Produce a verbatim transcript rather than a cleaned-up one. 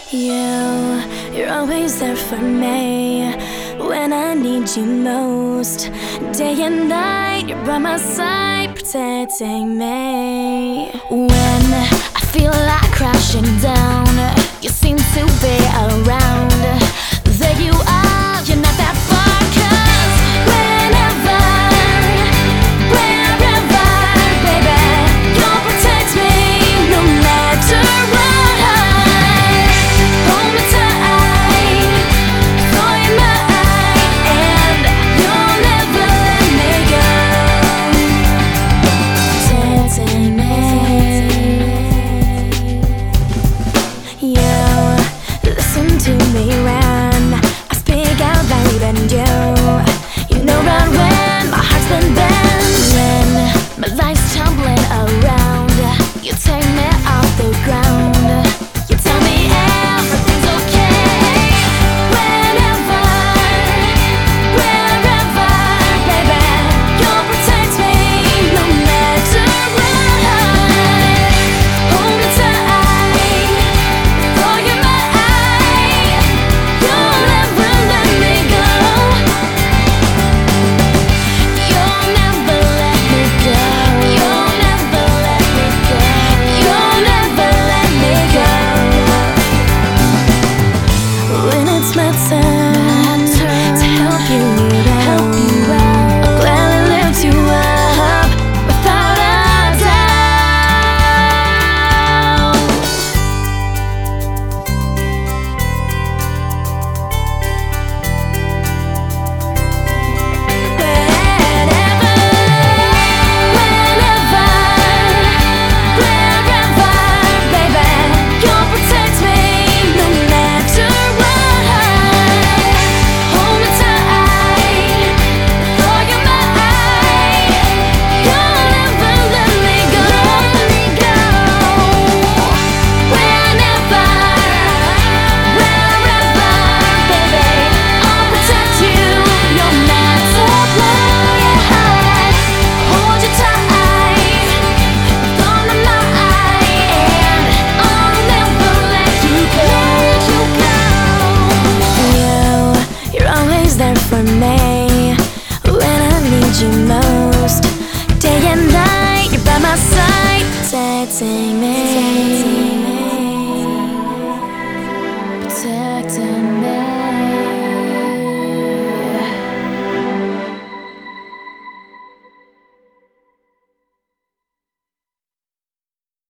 You, you're always there for me when I need you most. Day and night, you're by my side, protecting me. When I feel like crashing down, you seem to be around. There you are, you're not that far, 'cause whenever, wherever, baby, you'll protect me no matter what. Hold me tight, for you're mine, and you'll never let me go. Protecting me. You listen to me when I speak out loud, and you, you know right when my heart's been bent. When my life's tumbling around, you take me off the ground. You tell me everything's okay. Whenever, wherever, baby, you'll protect me no matter what. Hold me tight, for you're mine. You'll never let me go. You'll never let me go. You'll never let me go. You'll never let me go. When it's my turn to help you out, I'll gladly lift you up without a doubt. Whenever, whenever, wherever, baby, you'll protect me no matter what. Hold me tight, for you're mine. You'll never let me go. Whenever, wherever, baby, I'll protect you no matter what. Hold you tight, from the mind, and I'll never let you go. You, you're always there for me when I need you most. Day and night, you're by my side, protecting me.